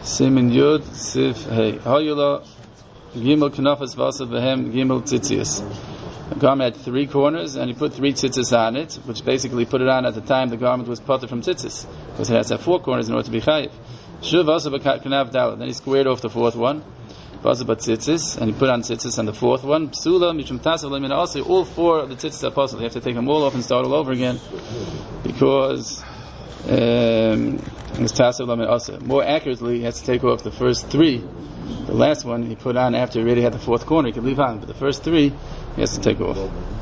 Simin Yud Sif Hey Hayula Gimel Knafas Vasa Behem Gimel Tzitzias. The garment had 3 corners, and he put 3 tzitzis on it, which basically put it on at the time the garment was potter from tzitzis, because it has to have 4 corners in order to be chayiv. Shuv Vasa B'Kanav Dalet. Then he squared off the 4th one. Vasa B'Tzitzis, and he put on tzitzis on the 4th one. Psula Mishum Tasav Lemin Asi. All 4 of the tzitzis are possible. You have to take them all off and start all over again, because more accurately, he has to take off the first 3. The last one he put on after he already had the 4th corner. He could leave on, but the first 3 he has to take off.